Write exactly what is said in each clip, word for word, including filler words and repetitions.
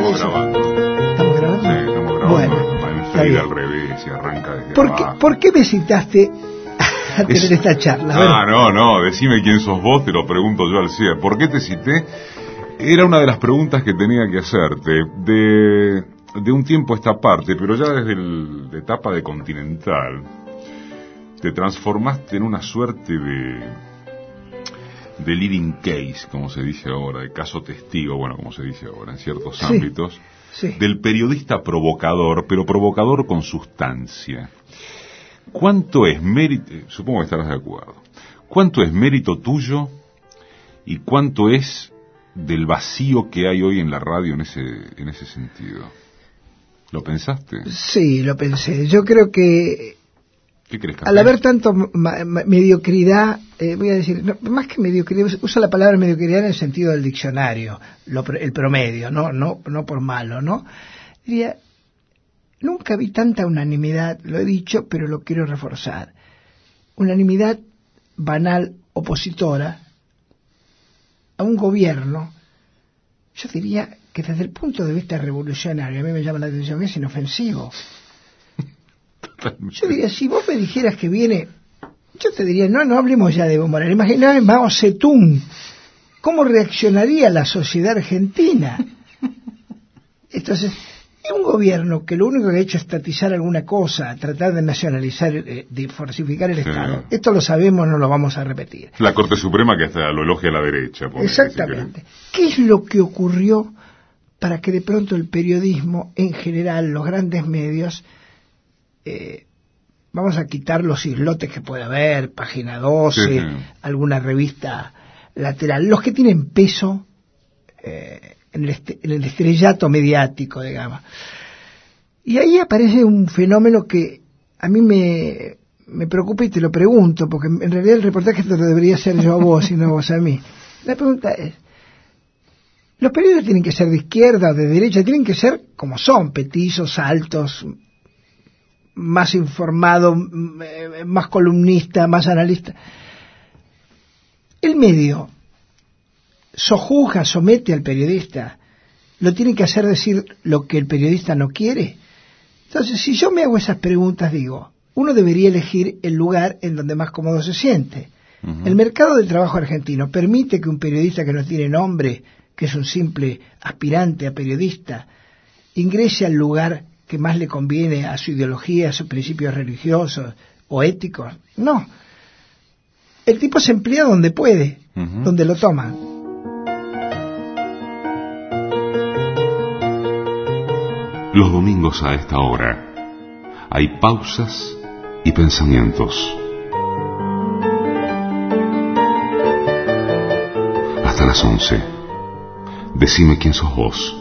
estamos grabando. ¿Estamos grabando? Sí, estamos grabando. Bueno, Va en está fade bien. al revés y arranca desde ¿Por qué, abajo. ¿Por qué me citaste a tener Es- esta charla? A ver. Ah, no, no, decime quién sos vos, te lo pregunto yo al C I E. ¿Por qué te cité? Era una de las preguntas que tenía que hacerte de, de un tiempo a esta parte, pero ya desde el- la etapa de Continental, te transformaste en una suerte de de leading case, como se dice ahora, de caso testigo, bueno, como se dice ahora, en ciertos Sí, ámbitos, sí. del periodista provocador, pero provocador con sustancia. ¿Cuánto es mérito, supongo que estarás de acuerdo, cuánto es mérito tuyo y cuánto es del vacío que hay hoy en la radio en ese, en ese sentido? ¿Lo pensaste? Sí, lo pensé. Yo creo que ¿Qué crees que al haber tanto ma- ma- mediocridad, eh, voy a decir, no, más que mediocridad, uso la palabra mediocridad en el sentido del diccionario, lo, pro- el promedio, no, no, no por malo, ¿no? Diría, nunca vi tanta unanimidad, lo he dicho, pero lo quiero reforzar. Unanimidad banal, opositora, a un gobierno, yo diría que desde el punto de vista revolucionario, a mí me llama la atención que es inofensivo. Yo diría, si vos me dijeras que viene, yo te diría, no, no hablemos ya de Evo Morales, imaginame Mao Zedong, ¿cómo reaccionaría la sociedad argentina? Entonces, es un gobierno que lo único que ha hecho es estatizar alguna cosa, tratar de nacionalizar, eh, de falsificar el Sí. Estado. Esto lo sabemos, no lo vamos a repetir. La Corte Suprema que hasta lo elogia a la derecha. ponele, Exactamente. si ¿Qué es lo que ocurrió para que de pronto el periodismo, en general, los grandes medios, eh, vamos a quitar los islotes que puede haber, Página doce, Sí, sí. alguna revista lateral, los que tienen peso eh, en, el est- en el estrellato mediático, digamos. Y ahí aparece un fenómeno que a mí me, me preocupa y te lo pregunto, porque en realidad el reportaje te lo debería hacer yo a vos y no vos a mí. La pregunta es, ¿los periodistas tienen que ser de izquierda o de derecha? Tienen que ser como son, petizos, altos, más informado, m- eh, más columnista, más analista. El medio sojuzga, somete al periodista, lo tiene que hacer decir lo que el periodista no quiere. Entonces, si yo me hago esas preguntas, digo, uno debería elegir el lugar en donde más cómodo se siente. Ujú. El mercado del trabajo argentino permite que un periodista que no tiene nombre, que es un simple aspirante a periodista, ingrese al lugar que más le conviene a su ideología, a sus principios religiosos o éticos. No. El tipo se emplea donde puede, Ujú. donde lo toman. Los domingos a esta hora hay pausas y pensamientos. Hasta las once. Decime quién sos vos.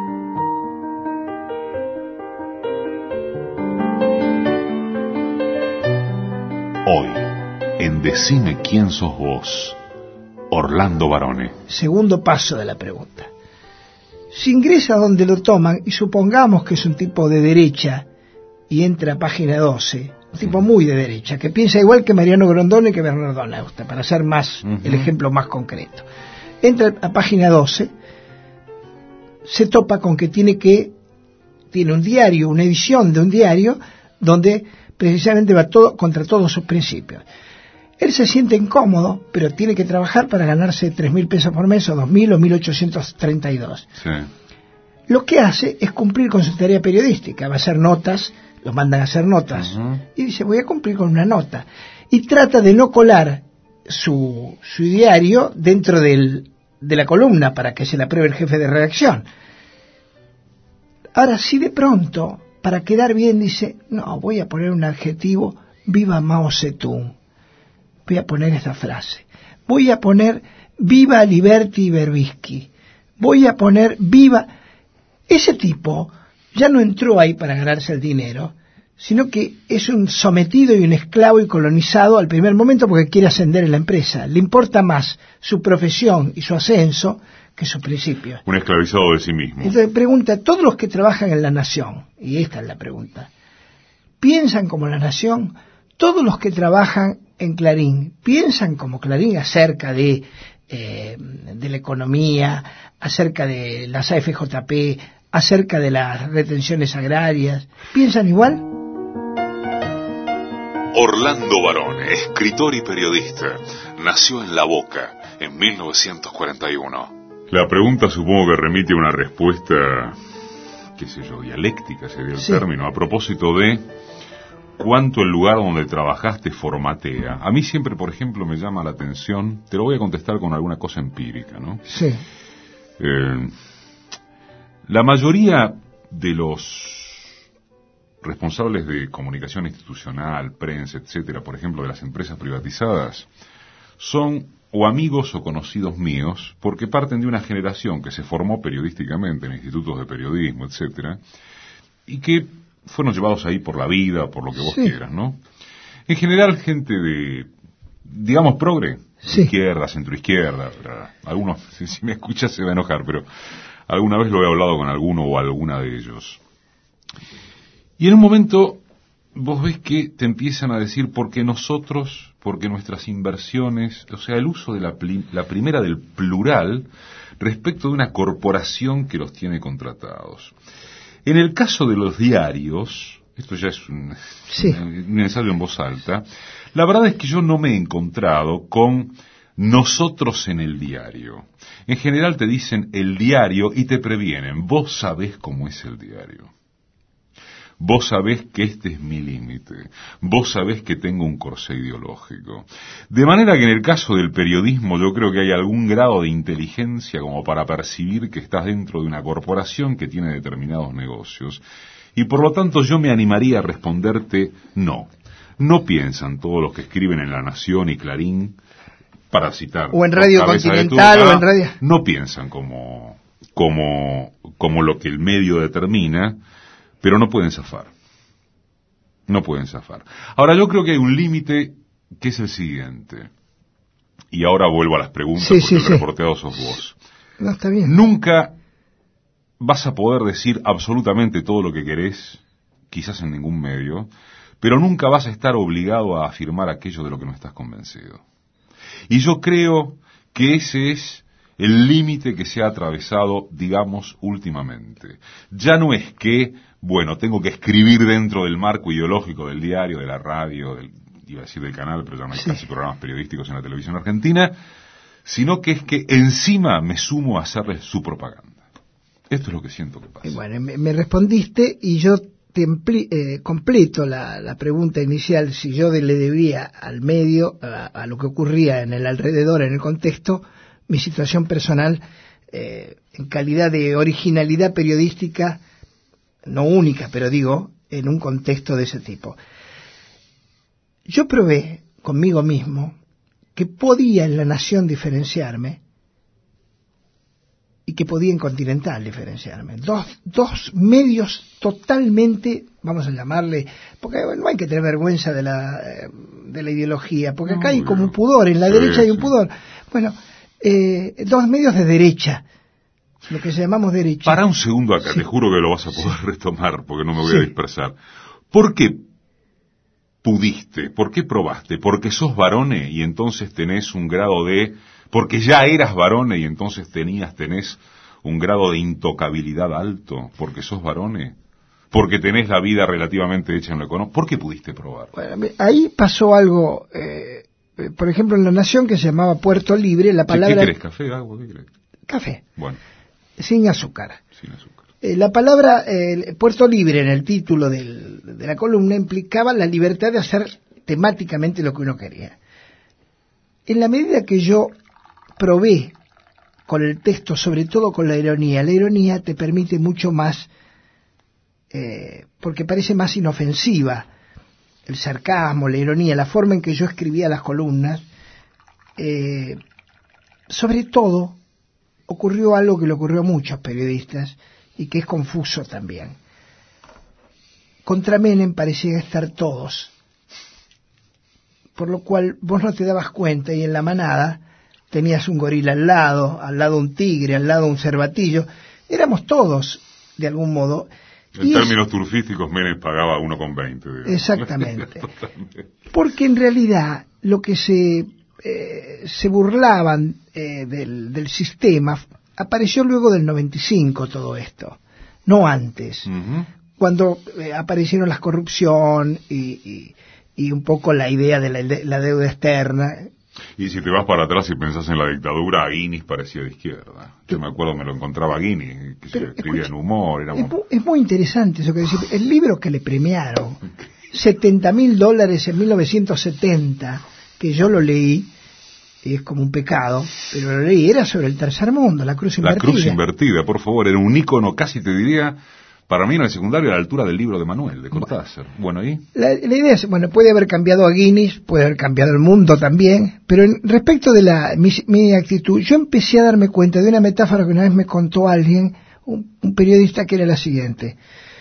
Hoy, en Decime quién sos vos, Orlando Barone. Segundo paso de la pregunta. Si ingresa donde lo toman, y supongamos que es un tipo de derecha, y entra a Página doce, un tipo muy de derecha, que piensa igual que Mariano Grondona y que Bernardo Neusta, para hacer más Ujú. el ejemplo más concreto. Entra a Página doce, se topa con que tiene que, tiene un diario, una edición de un diario, donde precisamente va todo contra todos sus principios. Él se siente incómodo, pero tiene que trabajar para ganarse tres mil pesos por mes, o dos mil o mil ochocientos treinta y dos. Sí. Lo que hace es cumplir con su tarea periodística, va a hacer notas, los mandan a hacer notas, Ujú. y dice, voy a cumplir con una nota. Y trata de no colar su, su diario dentro del, de la columna para que se la apruebe el jefe de redacción. Ahora, si de pronto, para quedar bien, dice, no, voy a poner un adjetivo, viva Mao Zedong. Voy a poner esta frase. Voy a poner viva Liberty Berbisky. Voy a poner viva... Ese tipo ya no entró ahí para ganarse el dinero, sino que es un sometido y un esclavo y colonizado al primer momento porque quiere ascender en la empresa. Le importa más su profesión y su ascenso que sus principios. Un esclavizado de sí mismo. Entonces pregunta, todos los que trabajan en la nación, y esta es la pregunta, ¿piensan como la nación? Todos los que trabajan en Clarín, ¿piensan como Clarín acerca de, eh, de la economía, acerca de las A F J P, acerca de las retenciones agrarias. ¿Piensan igual? Orlando Barone, escritor y periodista, nació en La Boca en mil novecientos cuarenta y uno. La pregunta supongo que remite a una respuesta, qué sé yo, dialéctica sería el sí. término, a propósito de cuánto el lugar donde trabajaste formatea. A mí siempre, por ejemplo, me llama la atención, te lo voy a contestar con alguna cosa empírica, ¿no? Sí. Eh, la mayoría de los responsables de comunicación institucional, prensa, etcétera, por ejemplo, de las empresas privatizadas, son o amigos o conocidos míos, porque parten de una generación que se formó periodísticamente en institutos de periodismo, etcétera, y que fueron llevados ahí por la vida, por lo que vos sí. quieras, ¿no? En general, gente de, digamos, progre, sí. izquierda, centroizquierda, ¿verdad? Algunos, si, si me escuchas se va a enojar, pero alguna vez lo he hablado con alguno o alguna de ellos. Y en un momento vos ves que te empiezan a decir porque nosotros, porque nuestras inversiones, o sea, el uso de la, pli, la primera del plural respecto de una corporación que los tiene contratados. En el caso de los diarios, esto ya es un, sí. un ensayo en voz alta, la verdad es que yo no me he encontrado con nosotros en el diario. En general te dicen el diario y te previenen, vos sabés cómo es el diario. Vos sabés que este es mi límite. Vos sabés que tengo un corsé ideológico. De manera que en el caso del periodismo yo creo que hay algún grado de inteligencia como para percibir que estás dentro de una corporación que tiene determinados negocios. Y por lo tanto yo me animaría a responderte no. No piensan todos los que escriben en La Nación y Clarín, para citar... O en Radio Continental o en Radio... No piensan como, como, como lo que el medio determina... pero no pueden zafar. No pueden zafar. Ahora, yo creo que hay un límite que es el siguiente. Y ahora vuelvo a las preguntas, sí, porque sí, el sí. reporteado sos vos. No, está bien. Nunca vas a poder decir absolutamente todo lo que querés, quizás en ningún medio, pero nunca vas a estar obligado a afirmar aquello de lo que no estás convencido. Y yo creo que ese es el límite que se ha atravesado, digamos, últimamente. Ya no es que, bueno, tengo que escribir dentro del marco ideológico del diario, de la radio, del, iba a decir del canal, pero ya no hay sí. casi programas periodísticos en la televisión argentina, sino que es que encima me sumo a hacerles su propaganda. Esto es lo que siento que pasa. Bueno, me, me respondiste y yo te empli, eh, completo la, la pregunta inicial, si yo de, le debía al medio, a, a lo que ocurría en el alrededor, en el contexto, mi situación personal eh, en calidad de originalidad periodística, no única, pero digo, en un contexto de ese tipo. Yo probé conmigo mismo que podía en La Nación diferenciarme y que podía en Continental diferenciarme. Dos, dos medios totalmente, vamos a llamarle, porque no hay que tener vergüenza de la, de la ideología, porque acá hay como un pudor, en la sí, derecha hay un pudor. Bueno, Eh, dos medios de derecha, lo que llamamos derecha. Para un segundo acá, sí. te juro que lo vas a poder sí. retomar, porque no me voy sí. a dispersar. ¿Por qué pudiste? ¿Por qué probaste? ¿Porque sos varone y entonces tenés un grado de... porque ya eras varone y entonces tenías, tenés un grado de intocabilidad alto? ¿Porque sos varone? ¿Porque tenés la vida relativamente hecha en lo económico? ¿Por qué pudiste probar? Bueno, ahí pasó algo... Eh... Por ejemplo, en La Nación, que se llamaba Puerto Libre, la palabra... ¿Qué querés? ¿Café? ¿Agua? ¿Qué querés? Café. Bueno. Sin azúcar. Sin azúcar. Eh, la palabra eh, Puerto Libre en el título del, de la columna implicaba la libertad de hacer temáticamente lo que uno quería. En la medida que yo probé con el texto, sobre todo con la ironía, la ironía te permite mucho más, eh, porque parece más inofensiva. El sarcasmo, la ironía, la forma en que yo escribía las columnas, eh, sobre todo ocurrió algo que le ocurrió a muchos periodistas y que es confuso también. Contra Menem parecían estar todos, por lo cual vos no te dabas cuenta y en la manada tenías un gorila al lado, al lado un tigre, al lado un cervatillo, éramos todos de algún modo. En y términos es... turfísticos, Menem pagaba uno con veinte. Exactamente. Porque en realidad lo que se eh, se burlaban eh, del, del sistema apareció luego del noventa y cinco todo esto. no antes, Uh-huh. cuando eh, aparecieron la corrupción y, y, y un poco la idea de la, de la deuda externa. Y si te vas para atrás y pensás en la dictadura, Guinness parecía de izquierda. Yo me acuerdo, me lo encontraba Guinness, que Pero, se escribía escucha, en humor. Era es, muy... mu- es muy interesante eso que decís. El libro que le premiaron, setenta mil dólares en mil novecientos setenta, que yo lo leí, es como un pecado, pero lo leí, era sobre el tercer mundo, la cruz La invertida. cruz invertida, por favor, era un ícono, casi te diría, para mí en el secundario a la altura del libro de Manuel, de Cortázar. Bueno, ¿y? La, la idea es, bueno, puede haber cambiado a Guinness, puede haber cambiado el mundo también, pero en, respecto de la mi, mi actitud, yo empecé a darme cuenta de una metáfora que una vez me contó alguien, un, un periodista, que era la siguiente.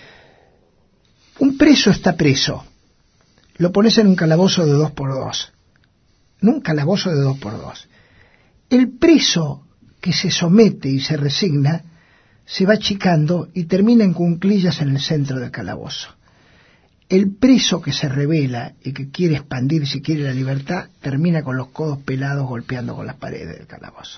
Un preso está preso, lo pones en un calabozo de dos por dos, en un calabozo de dos por dos. El preso que se somete y se resigna se va achicando y termina en cuclillas en el centro del calabozo. El preso que se rebela y que quiere expandir, si quiere la libertad, termina con los codos pelados golpeando con las paredes del calabozo.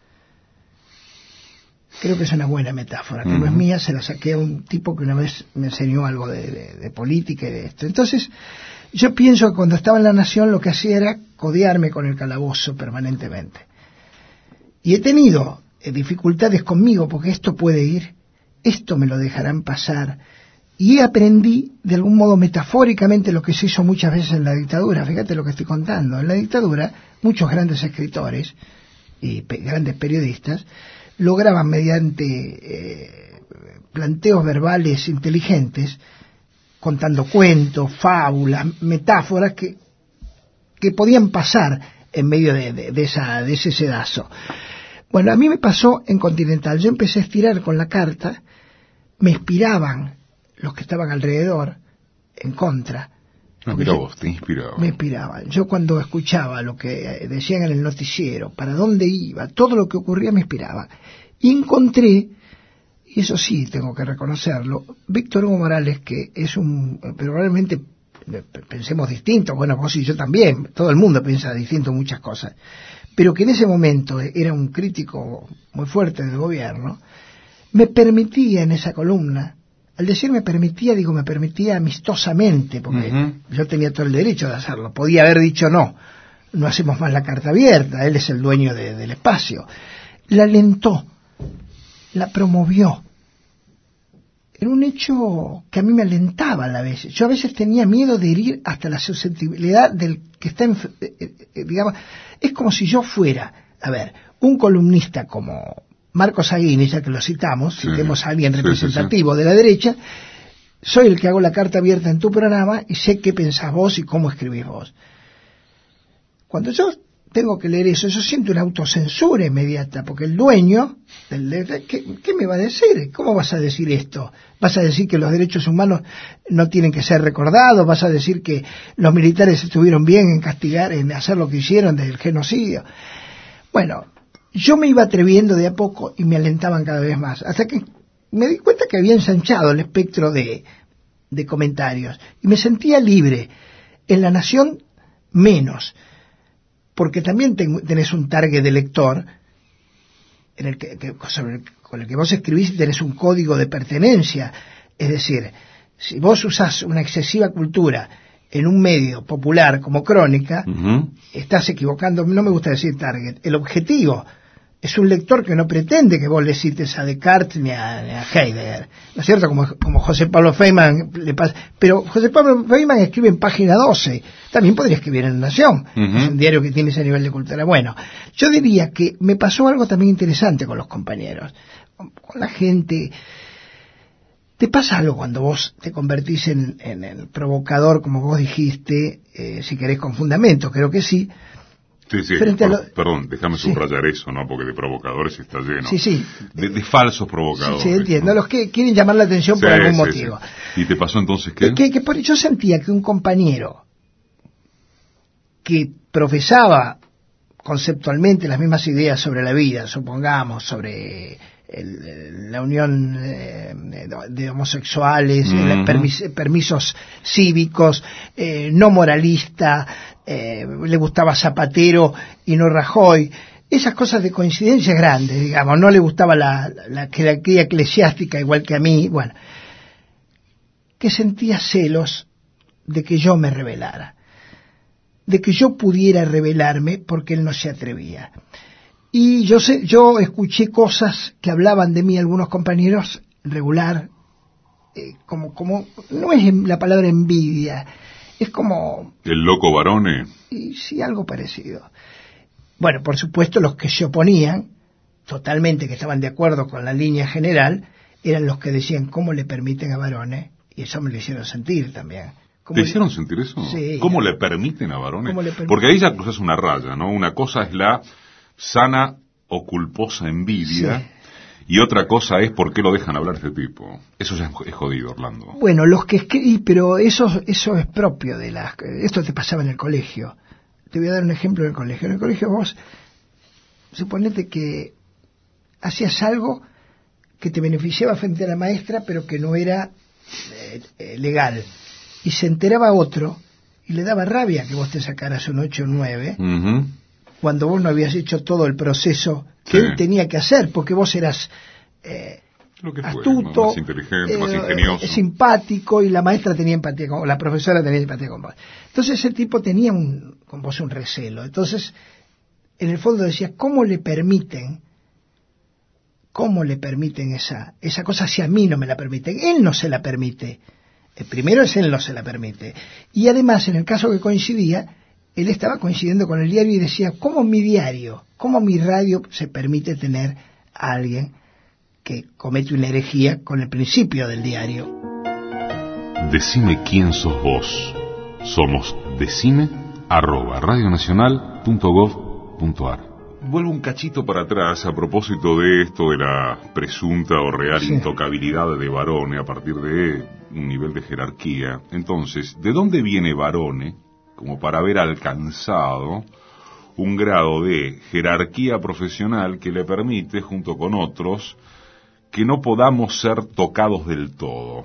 Creo que es una buena metáfora, que uh-huh. no es mía, se la saqué a un tipo que una vez me enseñó algo de, de, de política y de esto. Entonces, yo pienso que cuando estaba en La Nación lo que hacía era codearme con el calabozo permanentemente. Y he tenido eh, dificultades conmigo, porque esto puede ir, esto me lo dejarán pasar. Y aprendí, de algún modo metafóricamente, lo que se hizo muchas veces en la dictadura. Fíjate lo que estoy contando. En la dictadura, muchos grandes escritores y pe- grandes periodistas lograban, mediante eh, planteos verbales inteligentes, contando cuentos, fábulas, metáforas que, que podían pasar en medio de, de, de, esa, de ese sedazo. Bueno, a mí me pasó en Continental. Yo empecé a estirar con la carta, me inspiraban los que estaban alrededor, en contra. No, mira vos, te inspiraba. Me inspiraban. Yo cuando escuchaba lo que decían en el noticiero, para dónde iba, todo lo que ocurría me inspiraba. Y encontré, y eso sí tengo que reconocerlo, Víctor Hugo Morales, que es un, probablemente pensemos distinto, bueno, vos y yo también, todo el mundo piensa distinto en muchas cosas, pero que en ese momento era un crítico muy fuerte del gobierno, me permitía en esa columna, al decir me permitía, digo me permitía amistosamente, porque uh-huh. yo tenía todo el derecho de hacerlo, podía haber dicho no, no hacemos más la carta abierta, él es el dueño de, del espacio, la alentó, la promovió. Era un hecho que a mí me alentaba a la vez. Yo a veces tenía miedo de herir hasta la susceptibilidad del que está, en, eh, eh, digamos, es como si yo fuera, a ver, un columnista como Marcos Aguini, ya que lo citamos, sí, citemos a alguien representativo sí, sí, sí. de la derecha, soy el que hago la carta abierta en tu programa y sé qué pensás vos y cómo escribís vos. Cuando yo tengo que leer eso, yo siento una autocensura inmediata, porque el dueño, el, ¿qué, ¿qué me va a decir? ¿Cómo vas a decir esto? ¿Vas a decir que los derechos humanos no tienen que ser recordados? ¿Vas a decir que los militares estuvieron bien en castigar, en hacer lo que hicieron del genocidio? Bueno, yo me iba atreviendo de a poco y me alentaban cada vez más, hasta que me di cuenta que había ensanchado el espectro de, de comentarios, y me sentía libre. En La Nación, menos, porque también ten, tenés un target de lector en el que, que, sobre el, con el que vos escribís y tenés un código de pertenencia. Es decir, si vos usás una excesiva cultura en un medio popular como Crónica, uh-huh. estás equivocando, no me gusta decir target, el objetivo. Es un lector que no pretende que vos le cites a Descartes ni a, ni a Heidegger, ¿no es cierto? Como, como José Pablo Feynman le pasa. Pero José Pablo Feynman escribe en página doce, también podría escribir en La Nación, uh-huh. es un diario que tiene ese nivel de cultura. Bueno, yo diría que me pasó algo también interesante con los compañeros, con, con la gente. ¿Te pasa algo cuando vos te convertís en, en el provocador, como vos dijiste, eh, si querés con fundamento? Creo que sí. Sí, sí, por, lo... perdón, déjame sí. subrayar eso, ¿no? Porque de provocadores está lleno. Sí, sí. De, de falsos provocadores. Sí, sí entiendo. ¿No? Los que quieren llamar la atención sí, por algún sí, motivo. Sí. ¿Y te pasó entonces qué? Que, que por, yo sentía que un compañero que profesaba conceptualmente las mismas ideas sobre la vida, supongamos, sobre el, la unión eh, de homosexuales, uh-huh. permis, permisos cívicos, eh, no moralista, eh, le gustaba Zapatero y no Rajoy, esas cosas de coincidencias grandes, digamos, no le gustaba la, la jerarquía eclesiástica igual que a mí, bueno, que sentía celos de que yo me rebelara, de que yo pudiera rebelarme porque él no se atrevía. Y yo sé, yo escuché cosas que hablaban de mí algunos compañeros regular, eh, como, como, no es la palabra envidia, es como... ¿El loco Barone? Y sí, algo parecido. Bueno, por supuesto los que se oponían, totalmente, que estaban de acuerdo con la línea general, eran los que decían, ¿cómo le permiten a Barone? Y eso me lo hicieron sentir también. ¿Te hicieron le... sentir eso? Sí. ¿Cómo le permiten a Barone? Permiten? Porque ahí ya cruzas una raya, ¿no? Una cosa es la sana o culposa envidia, sí, y otra cosa es por qué lo dejan hablar este tipo. Eso ya es jodido, Orlando. Bueno, los que escribí, pero eso, eso es propio de las... Esto te pasaba en el colegio. Te voy a dar un ejemplo en el colegio. En el colegio vos, suponete que hacías algo que te beneficiaba frente a la maestra, pero que no era eh, eh, legal. Y se enteraba otro, y le daba rabia que vos te sacaras un ocho o un nueve, uh-huh, cuando vos no habías hecho todo el proceso que sí. él tenía que hacer, porque vos eras eh, Lo que astuto, fue, más inteligente, eh, más ingenioso, simpático, y la maestra tenía empatía con, la profesora tenía empatía con vos. Entonces ese tipo tenía un, con vos un recelo. Entonces, en el fondo decía, ¿cómo le permiten, cómo le permiten esa, esa cosa si a mí no me la permiten? Él no se la permite. El primero es él no se la permite. Y además, en el caso que coincidía, él estaba coincidiendo con el diario y decía, ¿cómo mi diario, cómo mi radio se permite tener a alguien que comete una herejía con el principio del diario? Decime quién sos vos. Somos decime arroba radionacional punto gov punto ar. Vuelvo un cachito para atrás a propósito de esto de la presunta o real sí. intocabilidad de Barone a partir de un nivel de jerarquía. Entonces, ¿de dónde viene Barone como para haber alcanzado un grado de jerarquía profesional que le permite, junto con otros, que no podamos ser tocados del todo?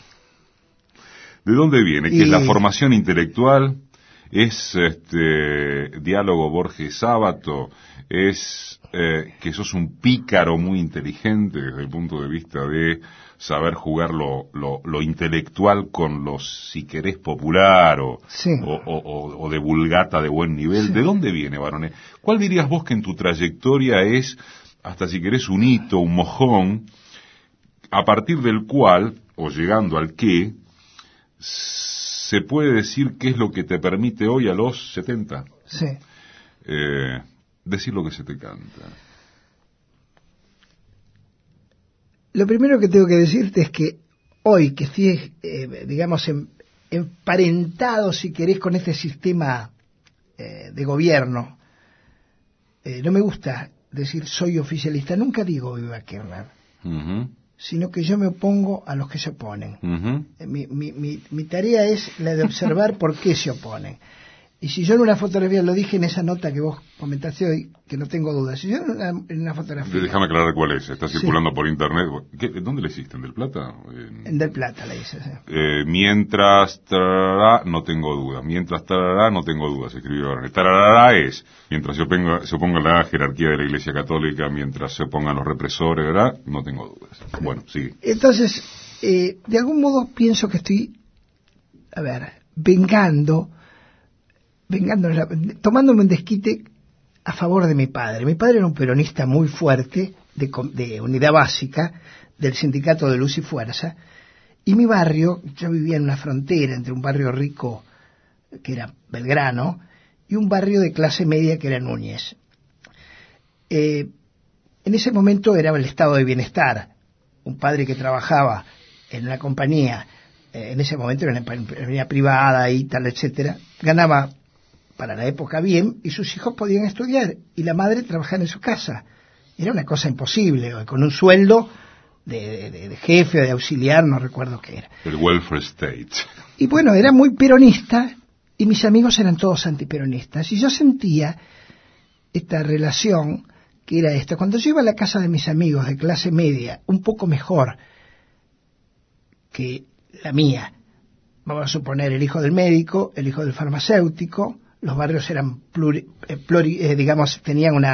¿De dónde viene? ¿Que y... es la formación intelectual? ¿Es este diálogo Borges Sábato? ¿Es eh, que sos un pícaro muy inteligente desde el punto de vista de saber jugar lo, lo, lo intelectual con lo, si querés, popular o, sí. o, o, o de vulgata de buen nivel? Sí. ¿De dónde viene, Barone? ¿Cuál dirías vos que en tu trayectoria es, hasta si querés, un hito, un mojón, a partir del cual, o llegando al que, se puede decir qué es lo que te permite hoy a los setenta? Sí. Eh, decir lo que se te canta. Lo primero que tengo que decirte es que hoy que estoy, eh, digamos, en, emparentado, si querés, con este sistema eh, de gobierno, eh, no me gusta decir soy oficialista, nunca digo viva Kirchner, uh-huh. sino que yo me opongo a los que se oponen. Uh-huh. Mi, mi, mi, mi tarea es la de observar por qué se oponen. Y si yo en una fotografía, lo dije en esa nota que vos comentaste hoy, que no tengo dudas, si yo en una, en una fotografía... Déjame aclarar cuál es, está circulando sí. por internet. ¿Qué, ¿Dónde la hiciste? ¿En Del Plata? En, en Del Plata la hice, sí. Eh, mientras tarará, no tengo dudas. Mientras tarará, no tengo dudas, escribió ahora. Tarará es, mientras se oponga, se oponga la jerarquía de la Iglesia Católica, mientras se opongan los represores, ¿verdad? No tengo dudas. Bueno, sigue. Entonces, eh, de algún modo pienso que estoy, a ver, vengando... Vengando, tomándome un desquite a favor de mi padre. Mi padre era un peronista muy fuerte, de, de unidad básica, del sindicato de Luz y Fuerza, y mi barrio, yo vivía en una frontera entre un barrio rico, que era Belgrano, y un barrio de clase media, que era Núñez. Eh, en ese momento era el estado de bienestar. Un padre que trabajaba en una compañía, eh, en ese momento era una compañía privada y tal, etcétera, ganaba para la época bien, y sus hijos podían estudiar, y la madre trabajaba en su casa. Era una cosa imposible, con un sueldo de, de, de jefe o de auxiliar, no recuerdo qué era. El welfare state. Y bueno, era muy peronista, y mis amigos eran todos antiperonistas, y yo sentía esta relación, que era esta. Cuando yo iba a la casa de mis amigos de clase media, un poco mejor que la mía, vamos a suponer el hijo del médico, el hijo del farmacéutico, los barrios eran pluri, eh, pluri, eh, digamos, tenían una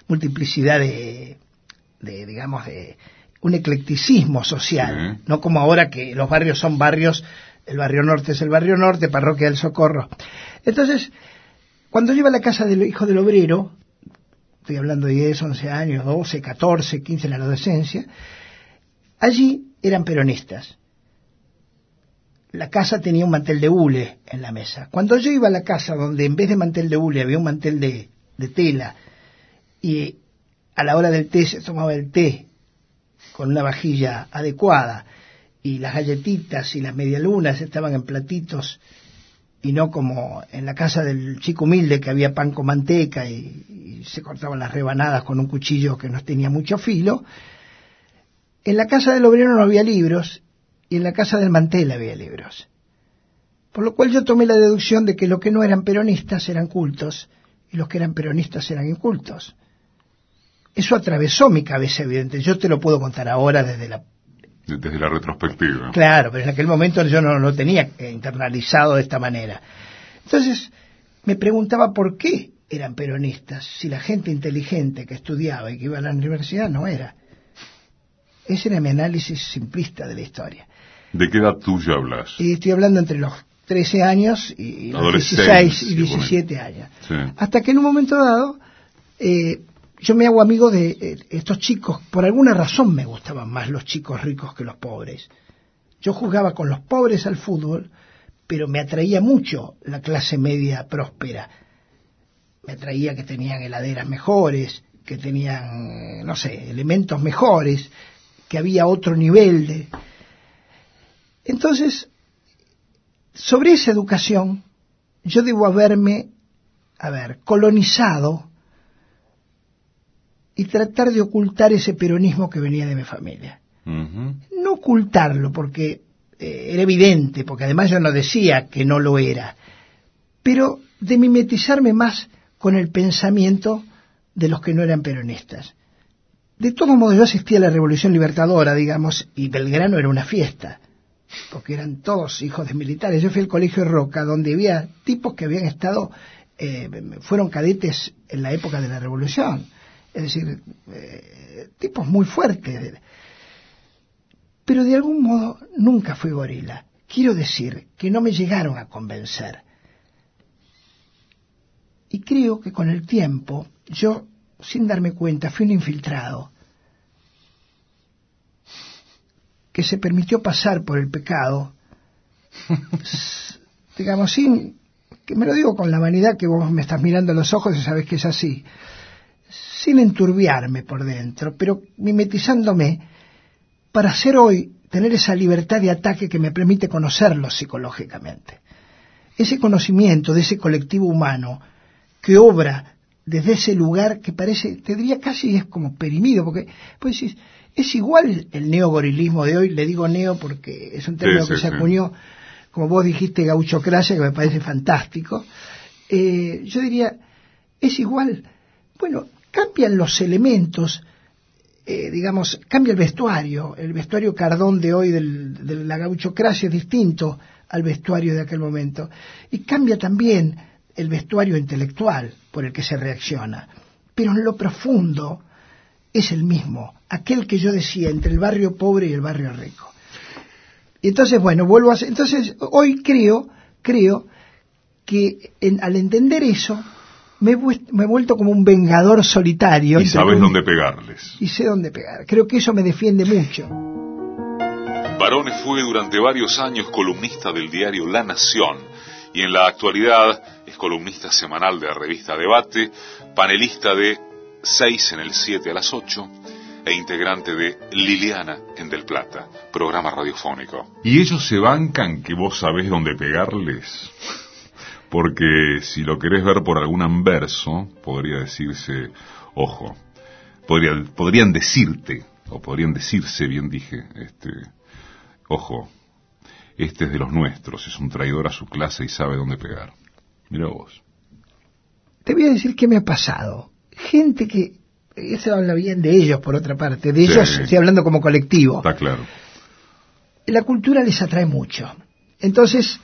multiplicidad de, de digamos, de un eclecticismo social, sí. No como ahora que los barrios son barrios, el barrio norte es el barrio norte, Parroquia del Socorro. Entonces, cuando yo iba a la casa del hijo del obrero, estoy hablando de diez, once años, doce, catorce, quince en la adolescencia, allí eran peronistas. La casa tenía un mantel de hule en la mesa. Cuando yo iba a la casa donde en vez de mantel de hule había un mantel de, de tela, y a la hora del té se tomaba el té con una vajilla adecuada, y las galletitas y las medialunas estaban en platitos, y no como en la casa del chico humilde que había pan con manteca y, y se cortaban las rebanadas con un cuchillo que no tenía mucho filo. En la casa del obrero no había libros, y en la casa del mantel había libros. Por lo cual yo tomé la deducción de que los que no eran peronistas eran cultos, y los que eran peronistas eran incultos. Eso atravesó mi cabeza, evidente. Yo te lo puedo contar ahora desde la... Desde la retrospectiva. Claro, pero en aquel momento yo no lo tenía internalizado de esta manera. Entonces, me preguntaba por qué eran peronistas, si la gente inteligente que estudiaba y que iba a la universidad no era. Ese era mi análisis simplista de la historia. ¿De qué edad tuya hablas? Y estoy hablando entre los trece años y los dieciséis y diecisiete años. Sí. Hasta que en un momento dado... Eh, yo me hago amigo de eh, estos chicos. Por alguna razón me gustaban más los chicos ricos que los pobres. Yo jugaba con los pobres al fútbol, pero me atraía mucho la clase media próspera. Me atraía que tenían heladeras mejores, que tenían, no sé, elementos mejores, que había otro nivel de... Entonces, sobre esa educación, yo debo haberme, a ver, colonizado y tratar de ocultar ese peronismo que venía de mi familia. Uh-huh. No ocultarlo, porque eh, era evidente, porque además yo no decía que no lo era, pero de mimetizarme más con el pensamiento de los que no eran peronistas. De todos modos, yo asistí a la Revolución Libertadora, digamos, y Belgrano era una fiesta, porque eran todos hijos de militares. Yo fui al Colegio de Roca, donde había tipos que habían estado, eh, fueron cadetes en la época de la Revolución. Es decir, eh, tipos muy fuertes. Pero de algún modo nunca fui gorila. Quiero decir que no me llegaron a convencer. Y creo que con el tiempo, yo, sin darme cuenta, fui un infiltrado que se permitió pasar por el pecado, digamos, sin, que me lo digo con la vanidad que vos me estás mirando a los ojos y sabés que es así, sin enturbiarme por dentro, pero mimetizándome para hacer hoy, tener esa libertad de ataque que me permite conocerlo psicológicamente. Ese conocimiento de ese colectivo humano que obra desde ese lugar que parece, te diría casi es como perimido, porque pues es, es igual el neogorilismo de hoy, le digo neo porque es un término sí, que sí, se acuñó, sí. Como vos dijiste, gauchocracia, que me parece fantástico. Eh, yo diría, es igual, bueno, cambian los elementos, eh, digamos, cambia el vestuario, el vestuario Cardón de hoy del, de la gauchocracia es distinto al vestuario de aquel momento, y cambia también el vestuario intelectual por el que se reacciona, pero en lo profundo es el mismo, aquel que yo decía entre el barrio pobre y el barrio rico. Y entonces, bueno, vuelvo a... Entonces, hoy creo, creo que en, al entender eso, me he, me he vuelto como un vengador solitario. Y sabes un, dónde pegarles. Y sé dónde pegar. Creo que eso me defiende mucho. Barone fue durante varios años columnista del diario La Nación y en la actualidad es columnista semanal de la revista Debate, panelista de seis en el siete a las ocho e integrante de Liliana en Del Plata, programa radiofónico. ¿Y ellos se bancan que vos sabés dónde pegarles? Porque si lo querés ver por algún anverso, podría decirse, ojo, podría, podrían decirte, o podrían decirse, bien dije, este, ojo, este es de los nuestros, es un traidor a su clase y sabe dónde pegar. Mira vos. Te voy a decir qué me ha pasado. Gente que, eso habla bien de ellos por otra parte, de ellos sí. Estoy hablando como colectivo. Está claro. La cultura les atrae mucho. Entonces,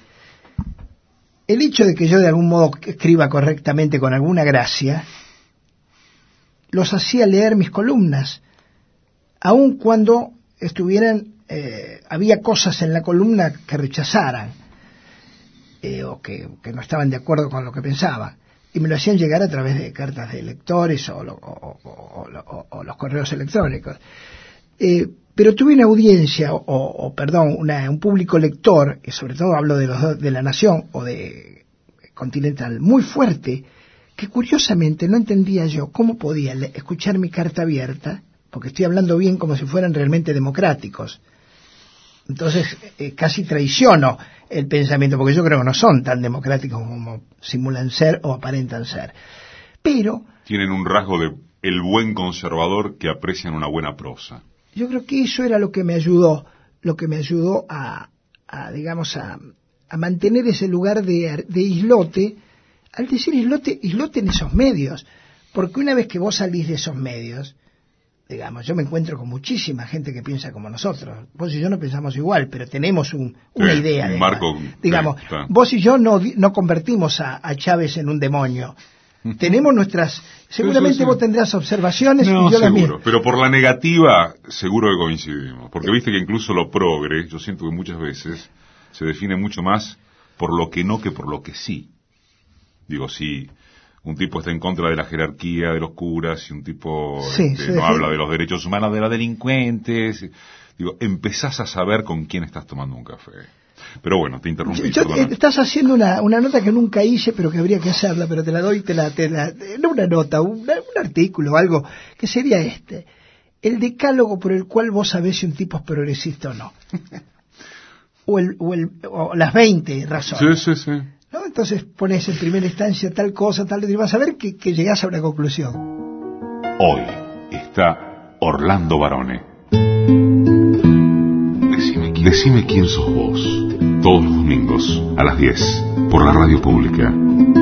el hecho de que yo de algún modo escriba correctamente con alguna gracia, los hacía leer mis columnas, aun cuando estuvieran, eh, había cosas en la columna que rechazaran, eh, o que, que no estaban de acuerdo con lo que pensaba, y me lo hacían llegar a través de cartas de lectores o, lo, o, o, o, o los correos electrónicos. Eh, pero tuve una audiencia, o, o perdón, una, un público lector, y sobre todo hablo de, los, de La Nación o de Continental, muy fuerte, que curiosamente no entendía yo cómo podía escuchar mi carta abierta, porque estoy hablando bien como si fueran realmente democráticos. Entonces eh, casi traiciono el pensamiento, porque yo creo que no son tan democráticos como simulan ser o aparentan ser. Pero tienen un rasgo de el buen conservador que aprecian una buena prosa. Yo creo que eso era lo que me ayudó, lo que me ayudó a, a digamos, a, a mantener ese lugar de, de islote. Al decir islote, islote en esos medios, porque una vez que vos salís de esos medios, digamos, yo me encuentro con muchísima gente que piensa como nosotros. Vos y yo no pensamos igual, pero tenemos un, una sí, idea. Un de marco, digamos, sí, vos y yo no, no convertimos a, a Chávez en un demonio. Tenemos nuestras... Seguramente sí, sí, sí. Vos tendrás observaciones no, y yo seguro, las mías. Pero por la negativa, seguro que coincidimos. Porque viste que incluso lo progre, yo siento que muchas veces se define mucho más por lo que no que por lo que sí. Digo, si un tipo está en contra de la jerarquía de los curas, si un tipo sí, este, no habla de los derechos humanos de los delincuentes, digo, empezás a saber con quién estás tomando un café. Pero bueno, te interrumpí. Yo, yo, estás haciendo una, una nota que nunca hice, pero que habría que hacerla, pero te la doy, te la, te la, no una nota, una, un artículo, algo, que sería este. El decálogo por el cual vos sabés si un tipo es progresista o no. o, el, o, el, o las veinte razones. Sí, sí, sí. ¿No? Entonces pones en primera instancia tal cosa, tal, y vas a ver que, que llegás a una conclusión. Hoy está Orlando Barone. Decime, decime quién sos vos. Todos los domingos a las diez por la radio pública.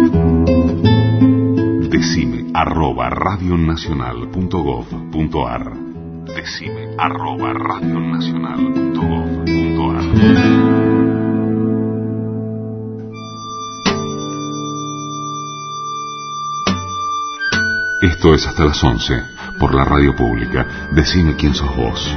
Decime arroba radionacional.gov.ar. Decime arroba radionacional.gov.ar. Esto es hasta las once por la radio pública. Decime quién sos vos.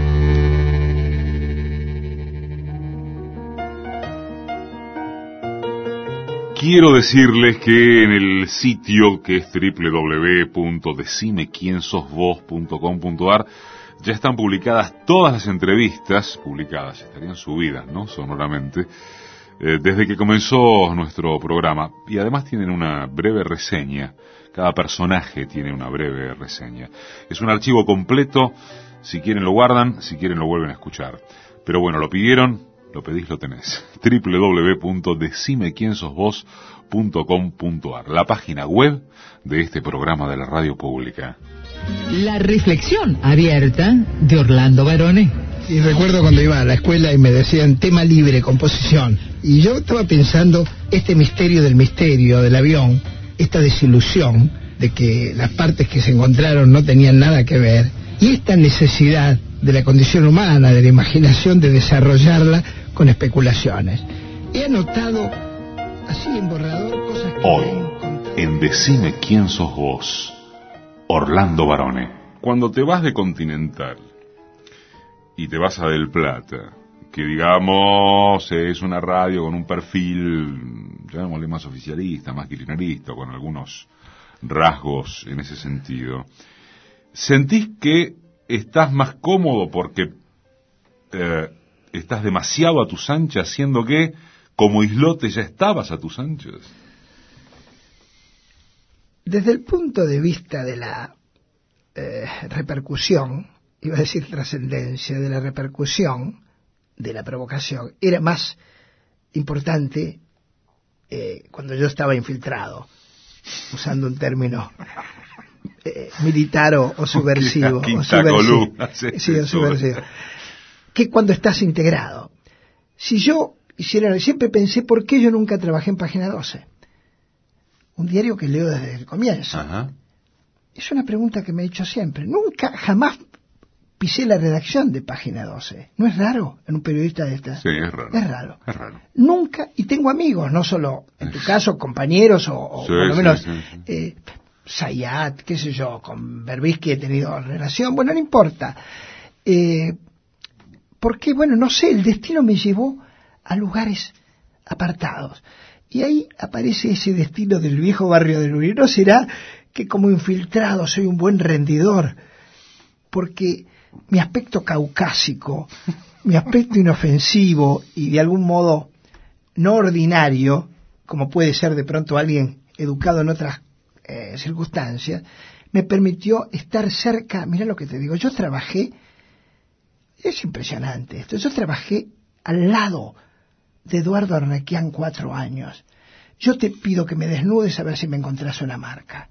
Quiero decirles que en el sitio que es doble u doble u doble u punto decime quién sos vos punto com punto a r ya están publicadas todas las entrevistas, publicadas, estarían subidas, ¿no? Sonoramente, eh, desde que comenzó nuestro programa. Y además tienen una breve reseña, cada personaje tiene una breve reseña. Es un archivo completo, si quieren lo guardan, si quieren lo vuelven a escuchar. Pero bueno, lo pidieron. Lo pedís, lo tenés. doble u doble u doble u punto decime quién sos vos punto com punto a r, la página web de este programa de la radio pública. La reflexión abierta de Orlando Barone. Y recuerdo cuando iba a la escuela y me decían tema libre, composición. Y yo estaba pensando este misterio del misterio del avión, esta desilusión de que las partes que se encontraron no tenían nada que ver, y esta necesidad de la condición humana, de la imaginación, de desarrollarla con especulaciones. He anotado así en borrador cosas que hoy en Decime quién sos vos, Orlando Barone. Cuando te vas de Continental y te vas a Del Plata, que digamos es una radio con un perfil, llamémosle más oficialista, más kirchnerista, con algunos rasgos en ese sentido, ¿sentís que estás más cómodo porque eh, estás demasiado a tus anchas, siendo que como islote ya estabas a tus anchas? Desde el punto de vista de la eh, repercusión, iba a decir trascendencia, de la repercusión, de la provocación, era más importante eh, cuando yo estaba infiltrado, usando un término eh, militar o, o subversivo, o subversivo, sí, o subversivo, que cuando estás integrado. Si yo hiciera, siempre pensé por qué yo nunca trabajé en Página doce, un diario que leo desde el comienzo. Ajá. Es una pregunta que me he hecho siempre. Nunca, jamás pisé la redacción de Página doce. ¿No es raro en un periodista de esta? Sí, es raro. Es raro. Es raro. Nunca, y tengo amigos, no solo, en tu caso, compañeros o, o sí, por lo menos, sí, sí, sí. Eh, Zayat, qué sé yo, con Berbisky he tenido relación, bueno, no importa. Eh, porque, bueno, no sé, el destino me llevó a lugares apartados. Y ahí aparece ese destino del viejo barrio de Luis. ¿No será que como infiltrado soy un buen rendidor? Porque mi aspecto caucásico, mi aspecto inofensivo y de algún modo no ordinario, como puede ser de pronto alguien educado en otras eh, circunstancias, me permitió estar cerca. Mira lo que te digo, yo trabajé, es impresionante esto, yo trabajé al lado de Eduardo Arnequian cuatro años. Yo te pido que me desnudes a ver si me encontrás una marca.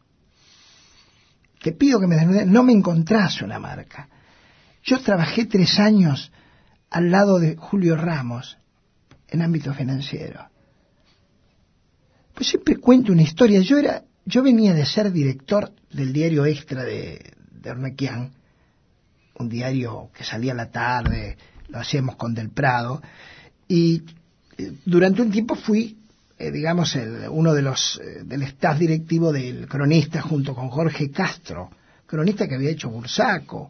Te pido que me desnudes, no me encontrás una marca. Yo trabajé tres años al lado de Julio Ramos en ámbito financiero. Pues siempre cuento una historia. Yo era, yo venía de ser director del diario Extra de, de Arnequian, un diario que salía a la tarde, lo hacíamos con Del Prado, y eh, durante un tiempo fui, eh, digamos, el, uno de los eh, del staff directivo del Cronista junto con Jorge Castro, cronista que había hecho Bursaco.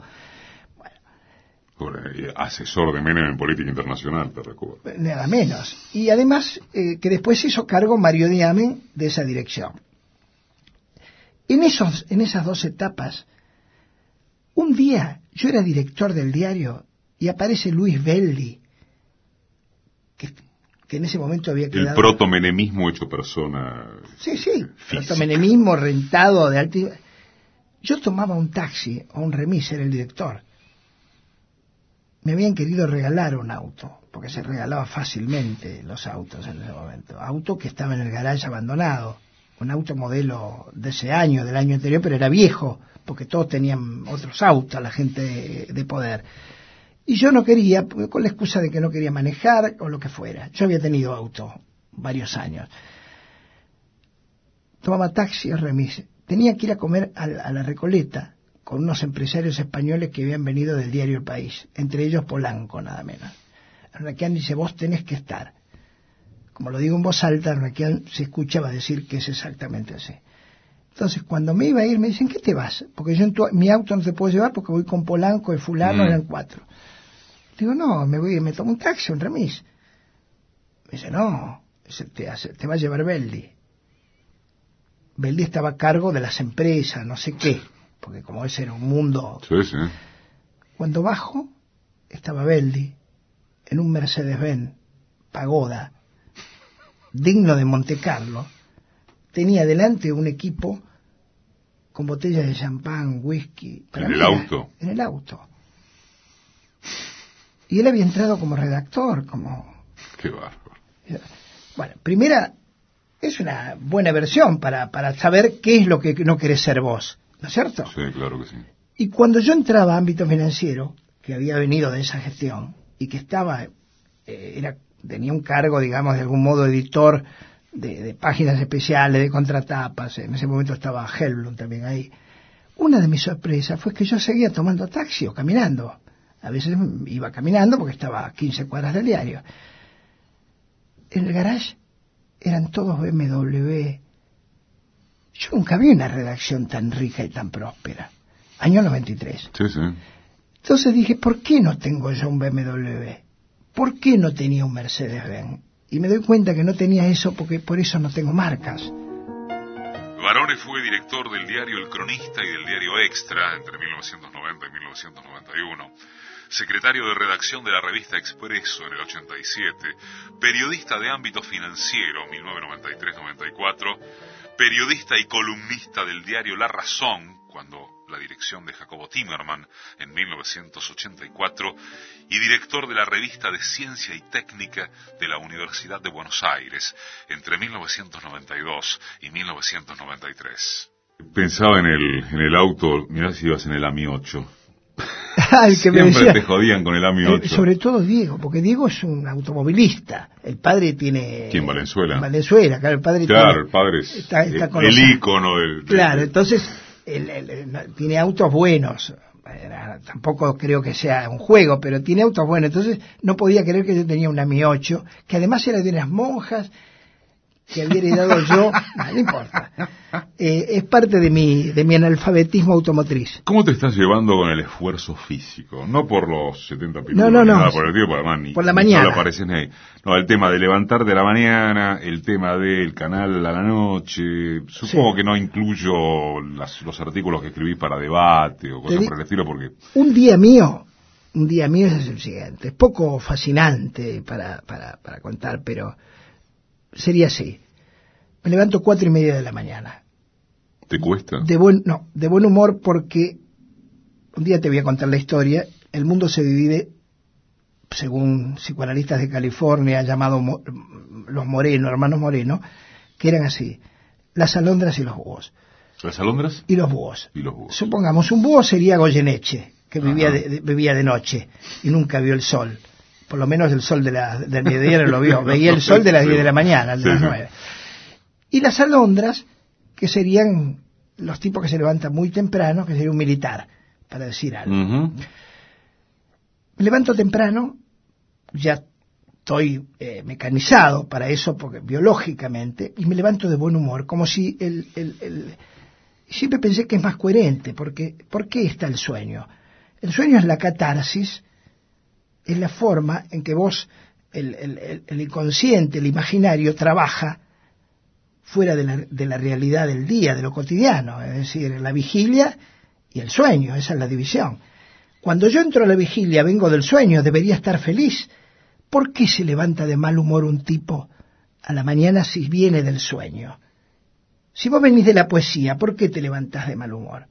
Asesor de Menem en política internacional, te recuerdo. Nada menos. Y además, eh, que después se hizo cargo Mario Diamen de esa dirección. En, esos, en esas dos etapas, un día yo era director del diario y aparece Luis Belli, que, que en ese momento había quedado... El protomenemismo hecho persona. Sí, sí, protomenemismo rentado de alto... Yo tomaba un taxi o un remis, era el director. Me habían querido regalar un auto, porque se regalaba fácilmente los autos en ese momento. Auto que estaba en el garaje abandonado, un auto modelo de ese año, del año anterior, pero era viejo, porque todos tenían otros autos, la gente de, de poder. Y yo no quería, con la excusa de que no quería manejar o lo que fuera. Yo había tenido auto varios años. Tomaba taxi o remis. Tenía que ir a comer a, a la Recoleta con unos empresarios españoles que habían venido del diario El País, entre ellos Polanco, nada menos. Arnequian dice, vos tenés que estar. Como lo digo en voz alta, Arnequian se escuchaba decir que es exactamente así. Entonces, cuando me iba a ir, me dicen, ¿qué te vas? Porque yo en tu, mi auto no te puedo llevar porque voy con Polanco y fulano, mm. eran cuatro. Digo, no, me voy, me tomo un taxi, un remis. Me dice, no, ese te, hace, te va a llevar Beldi. Beldi estaba a cargo de las empresas, no sé qué, porque como ese era un mundo... Sí, sí. Cuando bajo, estaba Beldi en un Mercedes-Benz Pagoda, digno de Monte Carlo. Tenía delante un equipo con botellas de champán, whisky. ¿En el auto? En el auto. Y él había entrado como redactor, como... Qué bárbaro. Bueno, primera, es una buena versión para, para saber qué es lo que no querés ser vos, ¿no es cierto? Sí, claro que sí. Y cuando yo entraba a ámbito financiero, que había venido de esa gestión, y que estaba, eh, era tenía un cargo, digamos, de algún modo editor de, de páginas especiales, de contratapas, en ese momento estaba Helblum también ahí, una de mis sorpresas fue que yo seguía tomando taxi o caminando. A veces iba caminando porque estaba a quince cuadras del diario. En el garage eran todos B M W. Yo nunca vi una redacción tan rica y tan próspera. Año noventa y tres. Sí, sí. Entonces dije, ¿por qué no tengo yo un B M W? ¿Por qué no tenía un Mercedes-Benz? Y me doy cuenta que no tenía eso porque por eso no tengo marcas. Barone fue director del diario El Cronista y del diario Extra entre mil novecientos noventa y mil novecientos noventa y uno. Secretario de redacción de la revista Expreso en el ochenta y siete, periodista de ámbito financiero mil novecientos noventa y tres noventa y cuatro, periodista y columnista del diario La Razón, cuando la dirección de Jacobo Timerman en mil novecientos ochenta y cuatro, y director de la revista de Ciencia y Técnica de la Universidad de Buenos Aires entre mil novecientos noventa y dos y mil novecientos noventa y tres. Pensaba en el, en el auto, mirá si ibas en el A M I ocho. Ay, que Siempre me decía, te jodían con el A M I ocho. Eh, sobre todo Diego, porque Diego es un automovilista. El padre tiene... ¿Quién, Valenzuela? En Valenzuela, claro, el padre Claro, tiene, el padre es está, está el, con el los, ícono del... Claro, del, entonces él, él, él, tiene autos buenos. Tampoco creo que sea un juego, pero tiene autos buenos. Entonces no podía creer que yo tenía un A M I ocho, que además era de unas monjas que había heredado yo, no, no importa. Eh, es parte de mi, de mi analfabetismo automotriz. ¿Cómo te estás llevando con el esfuerzo físico? No por los setenta pilulas, no, no, no. nada por el tiempo, además, ni, por la ni mañana. solo aparecen ahí. No, el tema de levantarte a la mañana, el tema del canal a la noche, supongo sí. que no incluyo las, los artículos que escribís para debate o cosas di- por el estilo, porque... Un día mío, un día mío es el siguiente, es poco fascinante para, para, para contar, pero sería así. Me levanto cuatro y media de la mañana. ¿Te cuesta? De buen, no, de buen humor porque, un día te voy a contar la historia, el mundo se divide, según psicoanalistas de California, llamados mo, los Moreno, hermanos Moreno, que eran así, las alondras y los búhos. ¿Las alondras? Y los búhos. Y los búhos. Supongamos, un búho sería Goyeneche, que vivía de, de, vivía de noche y nunca vio el sol. Por lo menos el sol de la, del mediodía no lo vio, veía el sol de las diez de la mañana, de las nueve. Y las alondras, que serían los tipos que se levantan muy temprano, que sería un militar, para decir algo. Uh-huh. Me levanto temprano, ya estoy eh, mecanizado para eso, porque biológicamente, y me levanto de buen humor, como si el... el, el siempre pensé que es más coherente, porque ¿por qué está el sueño? El sueño es la catarsis, es la forma en que vos, el, el, el inconsciente, el imaginario, trabaja fuera de la, de la realidad del día, de lo cotidiano, es decir, la vigilia y el sueño, esa es la división. Cuando yo entro a la vigilia, vengo del sueño, debería estar feliz. ¿Por qué se levanta de mal humor un tipo a la mañana si viene del sueño? Si vos venís de la poesía, ¿por qué te levantás de mal humor?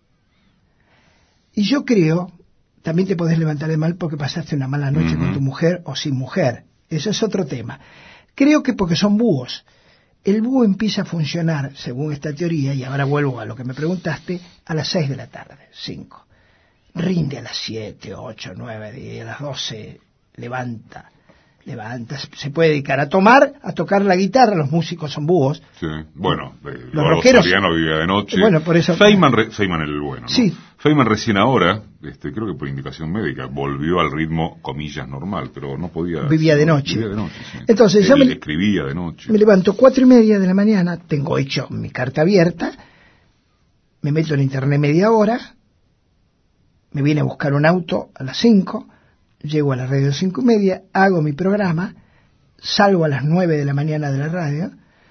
Y yo creo, también te podés levantar de mal porque pasaste una mala noche uh-huh. con tu mujer o sin mujer. Eso es otro tema. Creo que porque son búhos. El búho empieza a funcionar, según esta teoría, y ahora vuelvo a lo que me preguntaste, a las seis de la tarde, cinco. Rinde a las siete, ocho, nueve, diez, a las doce, levanta, levanta, se puede dedicar a tomar, a tocar la guitarra, los músicos son búhos. Sí, bueno, eh, los rockeros Soriano vive de noche. Bueno, por eso. Feynman, re, Feynman el bueno, ¿no? Sí. Feynman recién ahora, este, creo que por indicación médica, volvió al ritmo, comillas, normal, pero no podía... Vivía de noche. Vivía de noche, sí. Entonces, Él yo me, escribía de noche. Me levanto cuatro y media de la mañana, tengo hecho mi carta abierta, me meto en internet media hora, me viene a buscar un auto a las cinco, llego a la radio cinco y media, hago mi programa, salgo a las nueve de la mañana de la radio,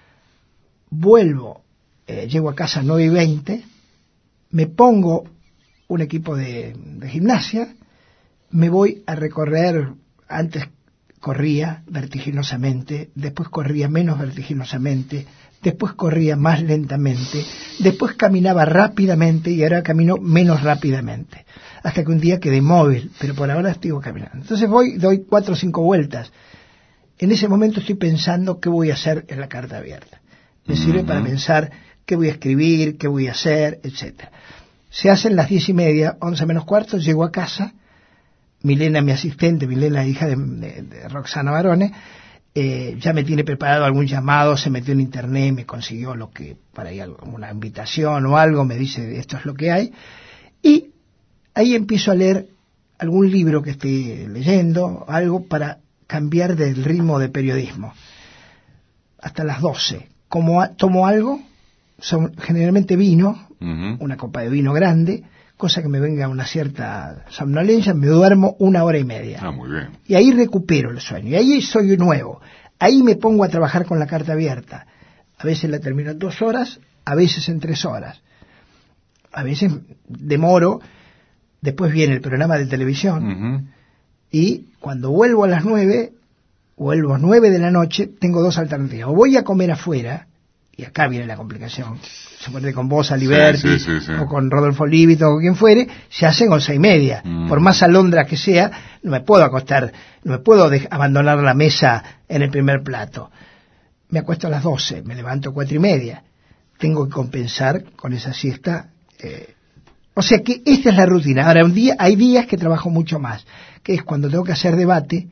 vuelvo, eh, llego a casa a nueve y veinte, me pongo un equipo de, de gimnasia, me voy a recorrer, antes corría vertiginosamente, después corría menos vertiginosamente, después corría más lentamente, después caminaba rápidamente y ahora camino menos rápidamente, hasta que un día quedé móvil, pero por ahora estoy caminando. Entonces voy, doy cuatro o cinco vueltas. En ese momento estoy pensando qué voy a hacer en la carta abierta. Me sirve uh-huh. para pensar qué voy a escribir, qué voy a hacer, etcétera. Se hacen las diez y media, once menos cuarto, llego a casa, Milena, mi asistente, Milena, hija de, de, de Roxana Barone, eh, ya me tiene preparado algún llamado, se metió en internet, me consiguió lo que, para ahí una invitación o algo, me dice esto es lo que hay, y ahí empiezo a leer algún libro que esté leyendo, algo para cambiar del ritmo de periodismo. Hasta las doce, como a, tomo algo, son generalmente vino, uh-huh. una copa de vino grande, cosa que me venga una cierta somnolencia, me duermo una hora y media. Ah, muy bien. Y ahí recupero el sueño, y ahí soy nuevo. Ahí me pongo a trabajar con la carta abierta. A veces la termino en dos horas, a veces en tres horas. A veces demoro, después viene el programa de televisión, uh-huh. y cuando vuelvo a las nueve, vuelvo a nueve de la noche, tengo dos alternativas. O voy a comer afuera, y acá viene la complicación, se pone con vos, Aliberti, sí, sí, sí, sí. o con Rodolfo Líbito, o quien fuere, se hacen once y media. Mm. Por más alondra que sea, no me puedo acostar, no me puedo de- abandonar la mesa en el primer plato. Me acuesto a las doce, me levanto a cuatro y media. Tengo que compensar con esa siesta. Eh, o sea que esta es la rutina. Ahora, un día, hay días que trabajo mucho más, que es cuando tengo que hacer debate,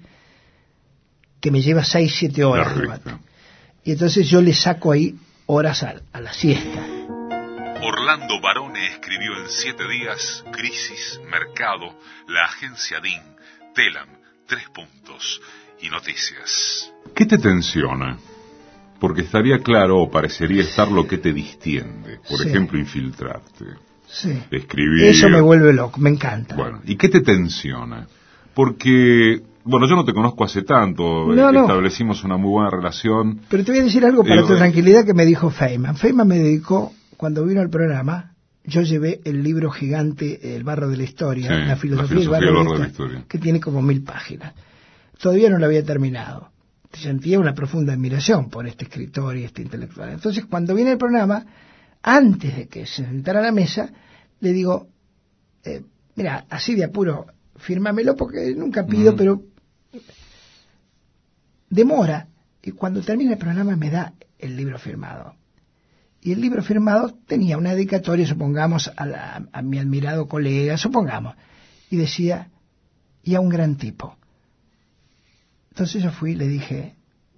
que me lleva seis, siete horas de debate. Y entonces yo le saco ahí horas a, a la siesta. Orlando Barone escribió en siete días Crisis, Mercado, la agencia D I N, Telam, Tres Puntos y Noticias. ¿Qué te tensiona? Porque estaría claro, o parecería estar lo que te distiende. Por Sí. ejemplo, infiltrarte. Sí. Escribir. Eso me vuelve loco, me encanta. Bueno, ¿y qué te tensiona? Porque, bueno, yo no te conozco hace tanto, No, eh, no. establecimos una muy buena relación. Pero te voy a decir algo para Eh, tu tranquilidad que me dijo Feynman. Feynman me dedicó, cuando vino al programa, yo llevé el libro gigante, El barro de la historia, Sí, la filosofía, la filosofía del barro del de la historia, que tiene como mil páginas. Todavía no lo había terminado. Sentía una profunda admiración por este escritor y este intelectual. Entonces, cuando viene el programa, antes de que se sentara a la mesa, le digo, eh, mira, así de apuro, fírmamelo porque nunca pido, Mm. pero demora. Y cuando termina el programa me da el libro firmado. Y el libro firmado tenía una dedicatoria, supongamos, a, la, a mi admirado colega, supongamos, y decía, y a un gran tipo. Entonces yo fui y le dije,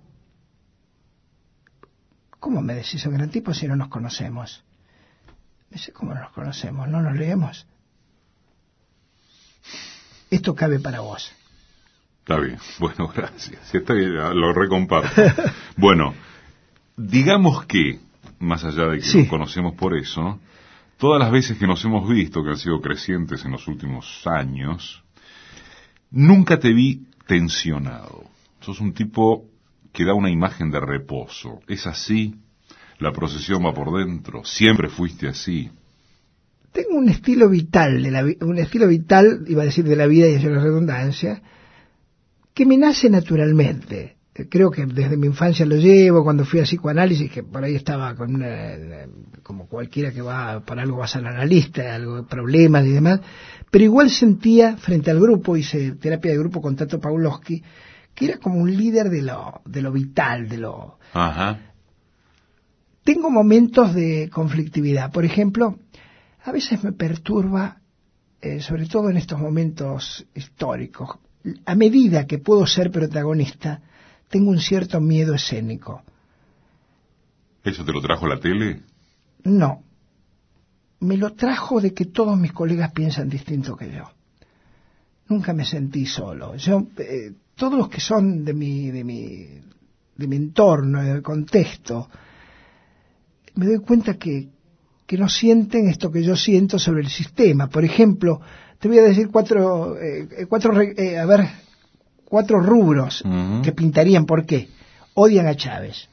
¿cómo me decís un gran tipo si no nos conocemos? Me dice, ¿cómo no nos conocemos? ¿No nos leemos? Esto cabe para vos. Está bien, bueno, gracias. Sí, está bien, lo recomparto. Bueno, digamos que, más allá de que Sí. nos conocemos por eso, todas las veces que nos hemos visto, que han sido crecientes en los últimos años, nunca te vi tensionado. Sos un tipo que da una imagen de reposo. ¿Es así? ¿La procesión va por dentro? ¿Siempre fuiste así? Tengo un estilo vital, de la, vi- un estilo vital, iba a decir de la vida y hacer la redundancia, que me nace naturalmente. Eh, Creo que desde mi infancia lo llevo, cuando fui a psicoanálisis, que por ahí estaba con una, eh, como cualquiera que va, por algo vas al analista, algo, problemas y demás, pero igual sentía frente al grupo, hice terapia de grupo con Tato Pawlowski, que era como un líder de lo, de lo vital, de lo... Ajá. Tengo momentos de conflictividad. Por ejemplo, a veces me perturba, eh, sobre todo en estos momentos históricos, a medida que puedo ser protagonista, tengo un cierto miedo escénico. ¿Eso te lo trajo la tele? No, me lo trajo de que todos mis colegas piensan distinto que yo. Nunca me sentí solo. Yo, eh, todos los que son de mi, de mi, de mi entorno, de mi contexto, me doy cuenta que, que no sienten esto que yo siento sobre el sistema. Por ejemplo, te voy a decir cuatro, eh, cuatro, eh, a ver, cuatro rubros Uh-huh. que pintarían por qué. Odian a Chávez.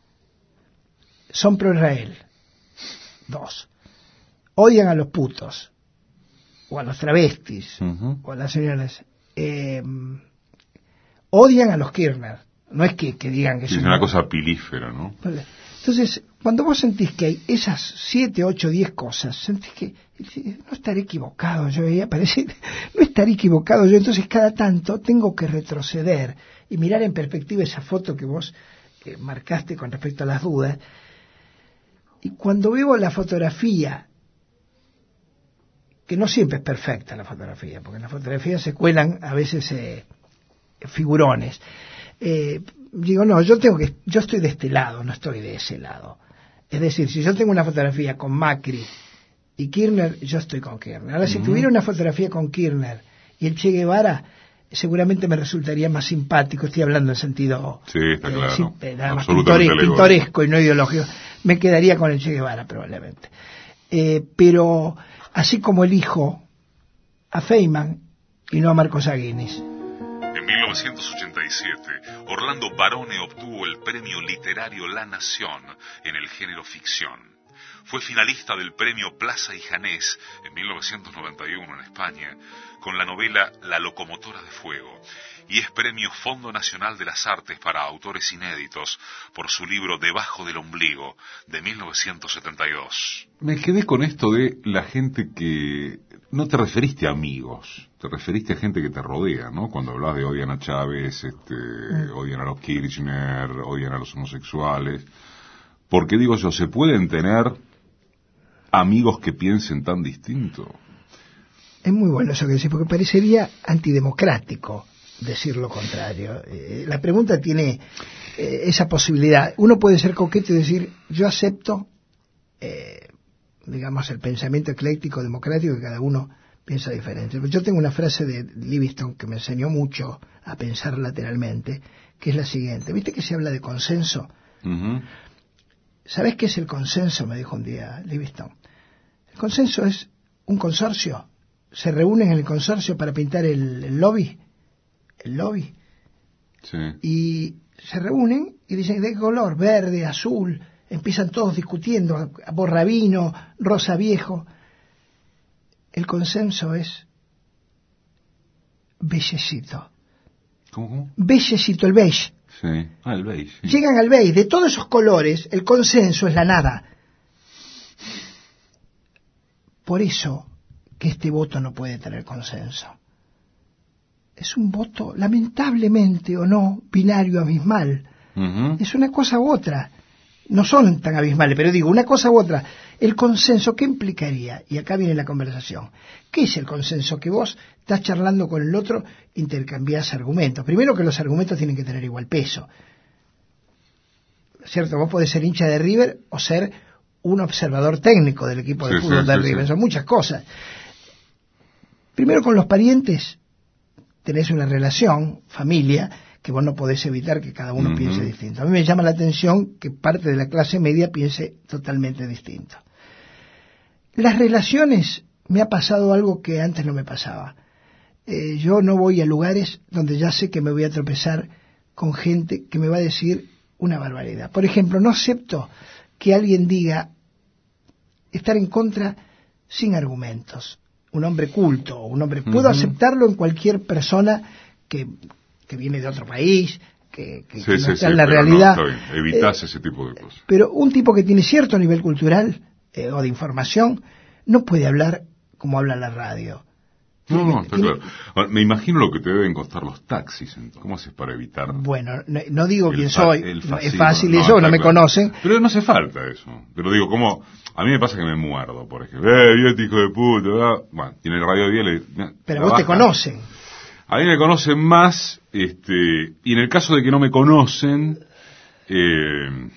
Son pro-Israel. Dos. Odian a los putos. O a los travestis. Uh-huh. O a las señoras. Eh, odian a los Kirchner. No es que, que digan que Es son... una cosa pilífera, ¿no? Vale. Entonces, cuando vos sentís que hay esas siete, ocho, diez cosas, sentís que no estaré equivocado yo, ella parece, no estaré equivocado yo, entonces cada tanto tengo que retroceder y mirar en perspectiva esa foto que vos eh, marcaste con respecto a las dudas, y cuando veo la fotografía, que no siempre es perfecta la fotografía, porque en la fotografía se cuelan a veces eh, figurones, eh, digo, no, yo tengo que, yo estoy de este lado, no estoy de ese lado. Es decir, si yo tengo una fotografía con Macri y Kirchner, yo estoy con Kirchner. Ahora, uh-huh. si tuviera una fotografía con Kirchner y el Che Guevara, seguramente me resultaría más simpático, estoy hablando en sentido sí, está eh, claro. sí, eh, nada más pintore, pintoresco y no ideológico, me quedaría con el Che Guevara probablemente. Eh, pero así como elijo a Feynman y no a Marcos Aguinis. En mil novecientos ochenta y siete, Orlando Barone obtuvo el premio literario La Nación en el género ficción. Fue finalista del premio Plaza y Janés en mil novecientos noventa y uno en España con la novela La locomotora de fuego y es premio Fondo Nacional de las Artes para autores inéditos por su libro Debajo del ombligo de mil novecientos setenta y dos. Me quedé con esto de la gente que... No te referiste a amigos, te referiste a gente que te rodea, ¿no? Cuando hablas de odian a Chávez, este, mm. odian a los Kirchner, odian a los homosexuales. Porque digo yo, ¿se pueden tener amigos que piensen tan distinto? Es muy bueno eso que decís, porque parecería antidemocrático decir lo contrario. Eh, la pregunta tiene eh, esa posibilidad. Uno puede ser coqueto y decir, yo acepto... Eh, digamos, el pensamiento ecléctico democrático, que cada uno piensa diferente. Yo tengo una frase de Livingstone que me enseñó mucho a pensar lateralmente, que es la siguiente. ¿Viste que se habla de consenso? Uh-huh. ¿Sabés qué es el consenso?, me dijo un día Livingstone. El consenso es un consorcio. Se reúnen en el consorcio para pintar el, el lobby. El lobby. Sí. Y se reúnen y dicen, ¿de qué color? Verde, azul. Empiezan todos discutiendo, borrabino, rosa viejo. El consenso es bellecito. ¿Cómo, cómo? Bellecito, el beige. Sí. Ah, el beige. Sí. Llegan al beige. De todos esos colores, el consenso es la nada. Por eso que este voto no puede tener consenso. Es un voto, lamentablemente o no, binario abismal. Uh-huh. Es una cosa u otra. No son tan abismales, pero digo, una cosa u otra. El consenso, ¿qué implicaría? Y acá viene la conversación. ¿Qué es el consenso? Que vos estás charlando con el otro, intercambiás argumentos. Primero, que los argumentos tienen que tener igual peso. ¿Cierto? Vos podés ser hincha de River o ser un observador técnico del equipo de sí, fútbol sí, de sí, River. sí. Son muchas cosas. Primero, con los parientes tenés una relación, familia, que vos no podés evitar que cada uno uh-huh. piense distinto. A mí me llama la atención que parte de la clase media piense totalmente distinto. Las relaciones, me ha pasado algo que antes no me pasaba. Eh, yo no voy a lugares donde ya sé que me voy a tropezar con gente que me va a decir una barbaridad. Por ejemplo, no acepto que alguien diga estar en contra sin argumentos. Un hombre culto, un hombre... Puedo uh-huh. aceptarlo en cualquier persona que, que viene de otro país, que, que, sí, que no sí, está sí, en la pero realidad. No, está bien. Evitás eh, ese tipo de cosas. Pero un tipo que tiene cierto nivel cultural eh, o de información no puede hablar como habla la radio. No, no, está claro. Ahora, me imagino lo que te deben costar los taxis. Entonces. ¿Cómo haces para evitar? Bueno, no, no digo quién fa- soy, fascismo, es fácil no, eso, no, no me claro. conocen. Pero no hace falta eso. Pero digo, como a mí me pasa que me muerdo, por ejemplo. Eh, este hijo de puta, ¿verdad? Bueno, tiene el radio diez, le, pero vos baja. Te conocen. A mí me conocen más, este, y en el caso de que no me conocen, eh,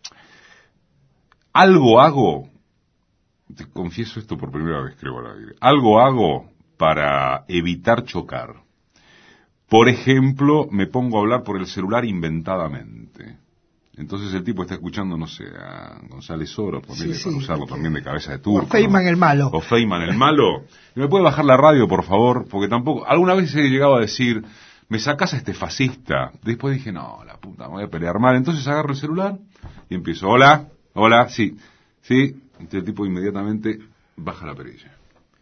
algo hago, te confieso esto por primera vez, creo, al aire, algo hago para evitar chocar. Por ejemplo, me pongo a hablar por el celular inventadamente. Entonces el tipo está escuchando, no sé, a González Oro, ponele, sí, para sí, usarlo sí. también de cabeza de turco. O Feynman ¿no? el malo. O Feynman el malo. ¿Me puede bajar la radio, por favor? Porque tampoco... Alguna vez he llegado a decir, me sacás a este fascista. Después dije, no, la puta, me voy a pelear mal. Entonces agarro el celular y empiezo, hola, hola, sí, sí. Entonces el tipo inmediatamente baja la perilla.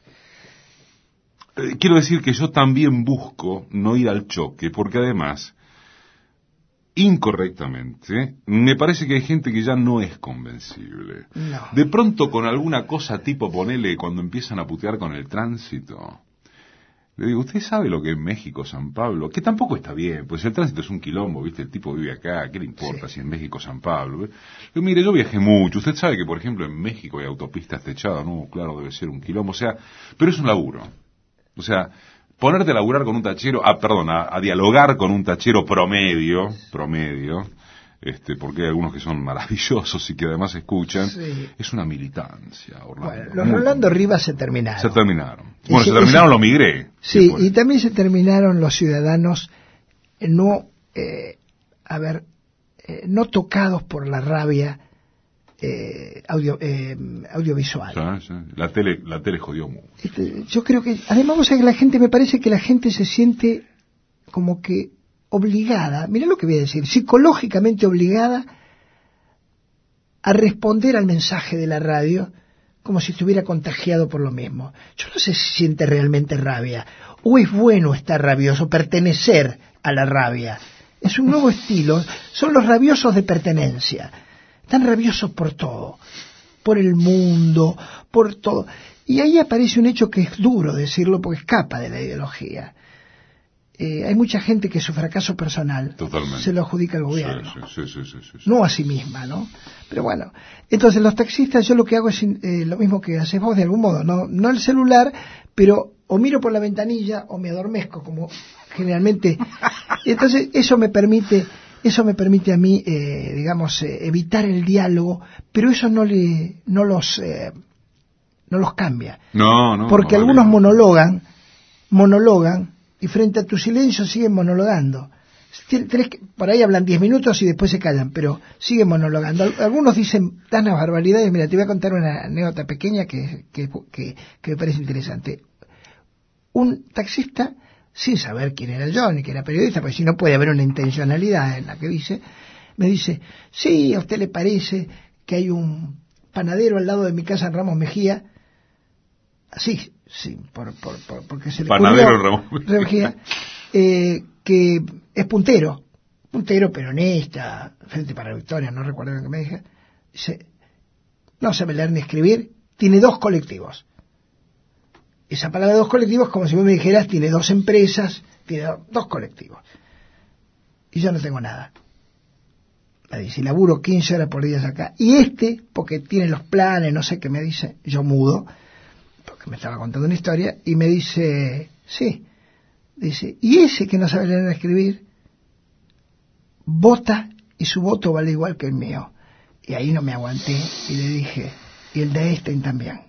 Eh, quiero decir que yo también busco no ir al choque, porque además... incorrectamente, me parece que hay gente que ya no es convencible. No. De pronto con alguna cosa tipo, ponele, cuando empiezan a putear con el tránsito, le digo, ¿usted sabe lo que es México, San Pablo? Que tampoco está bien, pues el tránsito es un quilombo, ¿viste? El tipo vive acá, ¿qué le importa sí. si en México, San Pablo? Le digo, mire, yo viajé mucho, usted sabe que, por ejemplo, en México hay autopistas techadas, no, claro, debe ser un quilombo, o sea, pero es un laburo. O sea... ponerte a laburar con un tachero, ah, perdón, a, a dialogar con un tachero promedio, promedio, este, porque hay algunos que son maravillosos y que además escuchan, sí. es una militancia, Orlando. Bueno, los Rolando Rivas se terminaron. Se terminaron. Bueno, ese, se terminaron ese, los migré. Sí, después. Y también se terminaron los ciudadanos eh, no, eh, a ver, eh, no tocados por la rabia Eh, audio, eh, audiovisual. Sí, sí. La tele, la tele jodió mucho. Este, yo creo que, además, vos sabés que la gente, me parece que la gente se siente como que obligada, mirá lo que voy a decir, psicológicamente obligada a responder al mensaje de la radio como si estuviera contagiado por lo mismo. Yo no sé si siente realmente rabia, o es bueno estar rabioso, pertenecer a la rabia. Es un nuevo estilo, son los rabiosos de pertenencia. Están rabiosos por todo, por el mundo, por todo. Y ahí aparece un hecho que es duro decirlo porque escapa de la ideología. Eh, hay mucha gente que su fracaso personal Totalmente. se lo adjudica al gobierno. Sí, sí, sí, sí, sí, sí. No a sí misma, ¿no? Pero bueno, entonces los taxistas, yo lo que hago es eh, lo mismo que haces vos de algún modo. No, no el celular, pero o miro por la ventanilla o me adormezco, como generalmente. Entonces eso me permite... Eso me permite a mí, eh, digamos, eh, evitar el diálogo, pero eso no le, no los, eh, no los cambia. No, no. Porque no, algunos no. monologan, monologan, y frente a tu silencio siguen monologando. Tenés que, por ahí hablan diez minutos y después se callan, pero siguen monologando. Algunos dicen tan barbaridades. Mira, te voy a contar una anécdota pequeña que, que, que, que me parece interesante. Un taxista, sin saber quién era yo, ni que era periodista, porque si no puede haber una intencionalidad en la que dice, me dice, sí, ¿a usted le parece que hay un panadero al lado de mi casa en Ramos Mejía? Así, sí, por, por, por, porque se le panadero en Ramos Mejía, Mejía eh, que es puntero, puntero peronista, Frente para la Victoria, no recuerdo lo que me dije. Dice, no sabe leer ni escribir, tiene dos colectivos. Esa palabra dos colectivos, como si vos me dijeras, tiene dos empresas, tiene dos colectivos. Y yo no tengo nada. Me dice, laburo quince horas por día acá. Y este, porque tiene los planes, no sé qué me dice, yo mudo, porque me estaba contando una historia, y me dice, sí, dice, y ese que no sabe leer ni escribir, vota y su voto vale igual que el mío. Y ahí no me aguanté y le dije, y el de Einstein también.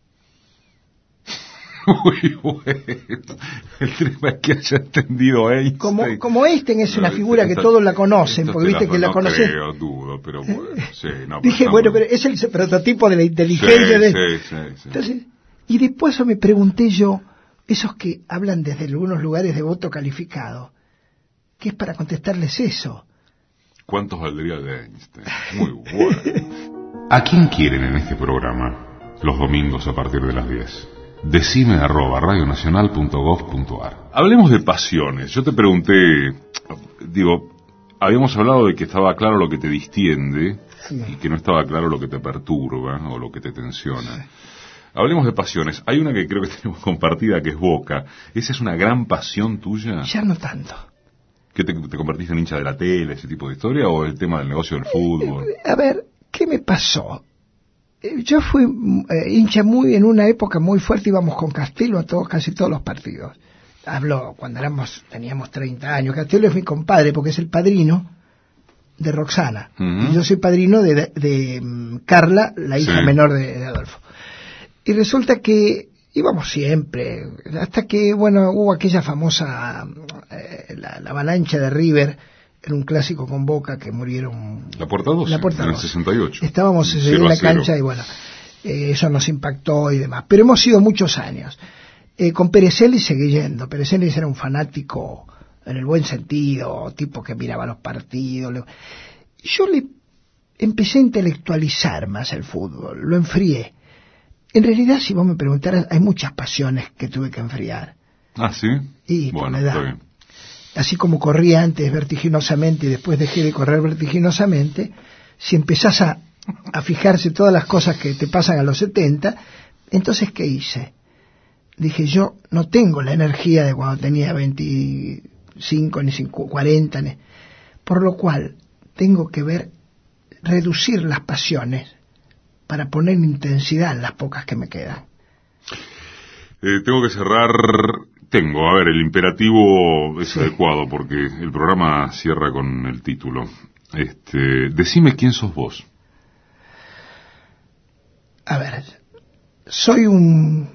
Muy bueno. El tema es que haya entendido Einstein. Como, como Einstein es una figura que todos la conocen, porque viste la, que la no conocen. Creo, dudo, pero bueno, sí, no, Dije, pero bueno, pero es el prototipo de la inteligencia. Sí, de... sí, sí, sí. Entonces, y después me pregunté yo, esos que hablan desde algunos lugares de voto calificado, ¿qué es para contestarles eso? ¿Cuántos valdría el de Einstein? Muy bueno. ¿A quién quieren en este programa? Los domingos a partir de las diez. Decime arroba radionacional punto gov punto ar. Hablemos de pasiones. Yo te pregunté, digo, habíamos hablado de que estaba claro lo que te distiende sí. y que no estaba claro lo que te perturba o lo que te tensiona. Sí. Hablemos de pasiones. Hay una que creo que tenemos compartida, que es Boca. ¿Esa es una gran pasión tuya? Ya no tanto. ¿Qué te, te convertiste en hincha de la tele, ese tipo de historia, o el tema del negocio del fútbol? A ver, ¿qué me pasó? Yo fui eh, hincha muy en una época muy fuerte, íbamos con Castelo a todos, casi todos los partidos. Hablo cuando éramos, teníamos treinta años. Castelo es mi compadre porque es el padrino de Roxana. Uh-huh. Y yo soy padrino de, de, de um, Carla, la hija sí. menor de, de Adolfo. Y resulta que íbamos siempre, hasta que, bueno, hubo aquella famosa, eh, la, la avalancha de River, en un clásico con Boca que murieron... La Puerta doce, la puerta en el sesenta y ocho. Estábamos en la cancha y bueno, eh, eso nos impactó y demás. Pero hemos sido muchos años. Eh, con Perezelli seguí yendo. Perezelli era un fanático en el buen sentido, tipo que miraba los partidos. Le... Yo le empecé a intelectualizar más el fútbol, lo enfrié. En realidad, si vos me preguntaras, hay muchas pasiones que tuve que enfriar. Ah, ¿sí? Y bueno, por la edad. Está bien. Así como corría antes vertiginosamente y después dejé de correr vertiginosamente, si empezás a, a fijarse todas las cosas que te pasan a los setenta, entonces ¿qué hice? Dije, yo no tengo la energía de cuando tenía veinticinco, ni cuarenta, ni... por lo cual tengo que ver, reducir las pasiones para poner intensidad en las pocas que me quedan. Eh, tengo que cerrar... Tengo, a ver, el imperativo es sí. adecuado porque el programa cierra con el título. Este, decime quién sos vos. A ver, soy un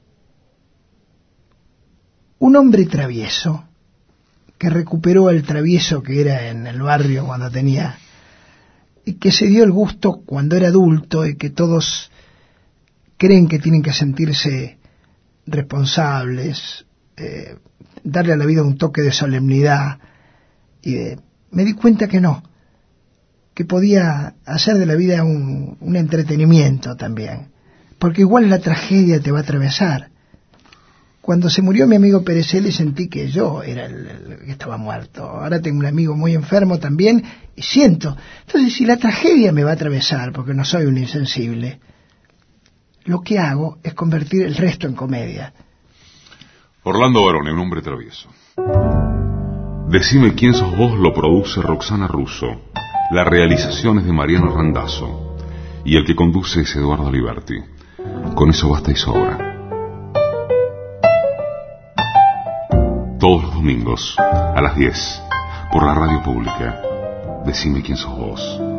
un hombre travieso que recuperó el travieso que era en el barrio cuando tenía y que se dio el gusto cuando era adulto y que todos creen que tienen que sentirse responsables. Eh, darle a la vida un toque de solemnidad y de, me di cuenta que no, que podía hacer de la vida un, un entretenimiento también, porque igual la tragedia te va a atravesar. Cuando se murió mi amigo Perezelli sentí que yo era el, el que estaba muerto. Ahora tengo un amigo muy enfermo también y siento, entonces si la tragedia me va a atravesar porque no soy un insensible, lo que hago es convertir el resto en comedia. Orlando Barone, un hombre travieso. Decime quién sos vos lo produce Roxana Russo. La realización es de Mariano Randazzo. Y el que conduce es Eduardo Liberti. Con eso basta y sobra. Todos los domingos, a las diez, por la radio pública. Decime quién sos vos.